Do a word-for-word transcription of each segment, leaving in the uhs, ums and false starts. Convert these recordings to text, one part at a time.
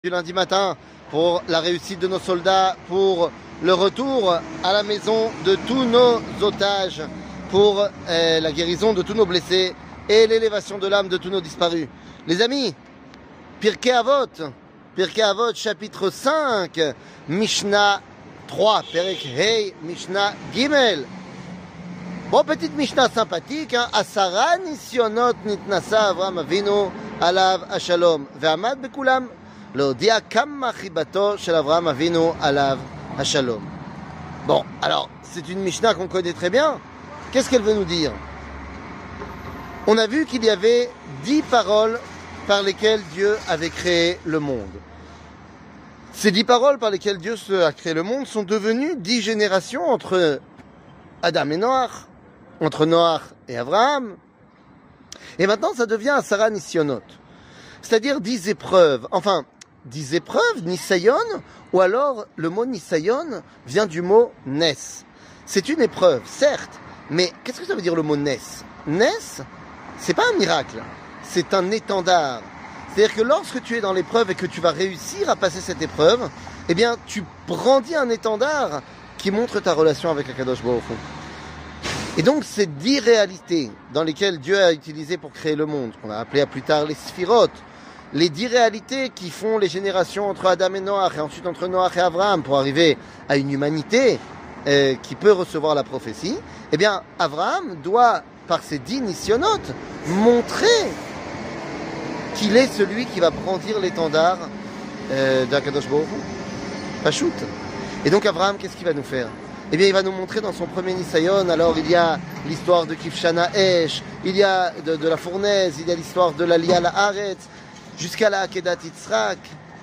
Du lundi matin pour la réussite de nos soldats, pour le retour à la maison de tous nos otages, pour euh, la guérison de tous nos blessés et l'élévation de l'âme de tous nos disparus. Les amis, Pirkei Avot, Pirkei Avot chapitre cinq, Mishnah trois, Perek Hei, Mishnah Gimel. Bon, petite Mishnah sympathique, hein. Asara nisyonot nitnasa Avraham Avinu alav hashalom, ve'amad bekulam. להודיע כמה חיבתו של אברהם אבינו עליו השלום. Bon, alors, c'est une Mishnah qu'on connaît très bien. Qu'est-ce qu'elle veut nous dire? On a vu qu'il y avait dix paroles par lesquelles Dieu avait créé le monde. Ces dix paroles par lesquelles Dieu a créé le monde sont devenues dix générations entre Adam et Noach, entre Noach et Abraham. Et maintenant, ça devient Asara Nisyonot, c'est-à-dire dix épreuves. Enfin, dix épreuves, Nisayon, ou alors le mot Nisayon vient du mot Nes. C'est une épreuve, certes, mais qu'est-ce que ça veut dire le mot Nes? Nes, c'est pas un miracle, c'est un étendard. C'est-à-dire que lorsque tu es dans l'épreuve et que tu vas réussir à passer cette épreuve, eh bien, tu brandis un étendard qui montre ta relation avec Akadosh Baruch Hu. Et donc, ces dix réalités dans lesquelles Dieu a utilisé pour créer le monde, qu'on a appelé à plus tard les Sphirot, les dix réalités qui font les générations entre Adam et Noach, et ensuite entre Noach et Abraham, pour arriver à une humanité euh, qui peut recevoir la prophétie, eh bien, Abraham doit, par ses dix nisyonotes, montrer qu'il est celui qui va brandir l'étendard euh, d'Akadosh Baruch Hu. Pachout. Et donc, Abraham, qu'est-ce qu'il va nous faire? Eh bien, il va nous montrer dans son premier Nisayon, alors il y a l'histoire de Kifshana Esh, il y a de, de la fournaise, il y a l'histoire de l'Aliyah La'aretz, jusqu'à la Akedat Yitzhak.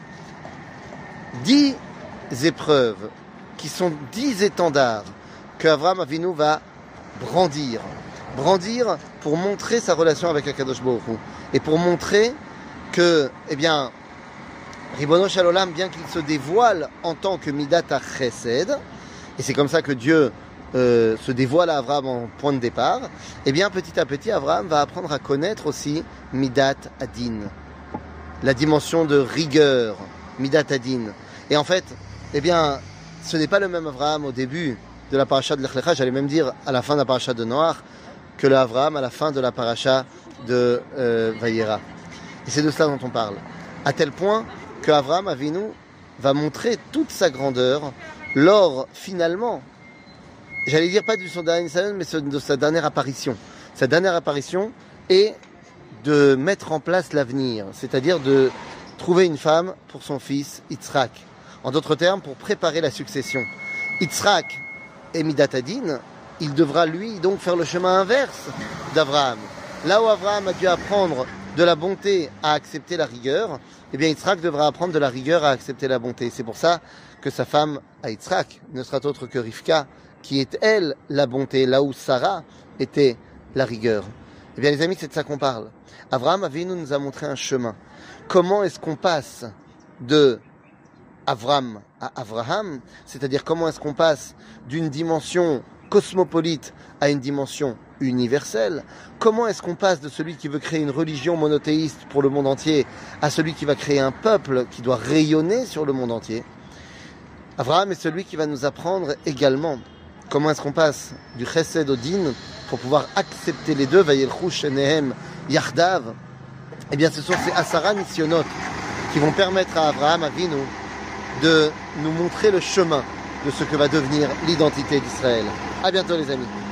Dix épreuves, qui sont dix étendards, que Avraham Avinu va brandir. Brandir pour montrer sa relation avec Akadosh Baruch Hu. Et pour montrer que, eh bien, Ribono Shel Olam, bien qu'il se dévoile en tant que Midat HaChesed, et c'est comme ça que Dieu euh, se dévoile à Avraham en point de départ, eh bien, petit à petit, Avraham va apprendre à connaître aussi Midat Adin, la dimension de rigueur, Midat Adin. Et en fait, eh bien, ce n'est pas le même Avraham au début de la paracha de Lech Lecha, j'allais même dire à la fin de la paracha de Noach, que le Avraham à la fin de la paracha de euh, Vayera. Et c'est de cela dont on parle. À tel point que Avraham Avinu va montrer toute sa grandeur lors, finalement, j'allais dire pas de son dernier Nisayon, mais de sa dernière apparition. Sa dernière apparition est de mettre en place l'avenir, c'est-à-dire de trouver une femme pour son fils Yitzhak. En d'autres termes, pour préparer la succession. Yitzhak est Midat Adin, il devra lui donc faire le chemin inverse d'Avraham. Là où Avraham a dû apprendre de la bonté à accepter la rigueur, eh bien Yitzhak devra apprendre de la rigueur à accepter la bonté. C'est pour ça que sa femme à Yitzhak ne sera autre que Rivka, qui est elle la bonté, là où Sarah était la rigueur. Eh bien les amis, c'est de ça qu'on parle. Avraham Avinu nous a montré un chemin. Comment est-ce qu'on passe de Avram à Avraham, c'est-à-dire comment est-ce qu'on passe d'une dimension cosmopolite à une dimension universelle? Comment est-ce qu'on passe de celui qui veut créer une religion monothéiste pour le monde entier à celui qui va créer un peuple qui doit rayonner sur le monde entier? Avraham est celui qui va nous apprendre également comment est-ce qu'on passe du chesed au din pour pouvoir accepter les deux, vayelchu shenehem yachdav. Eh bien, ce sont ces asara nisyonot qui vont permettre à Avraham Avinu de nous montrer le chemin de ce que va devenir l'identité d'Israël. À bientôt les amis.